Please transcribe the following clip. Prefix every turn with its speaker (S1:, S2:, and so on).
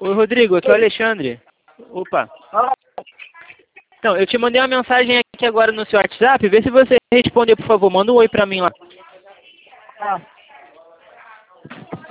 S1: Oi, Rodrigo, aqui é o Alexandre. Opa.
S2: Ah,
S1: Então, eu te mandei uma mensagem aqui agora no seu WhatsApp. Vê se você responder, por favor. Manda um oi pra mim lá.
S2: ah.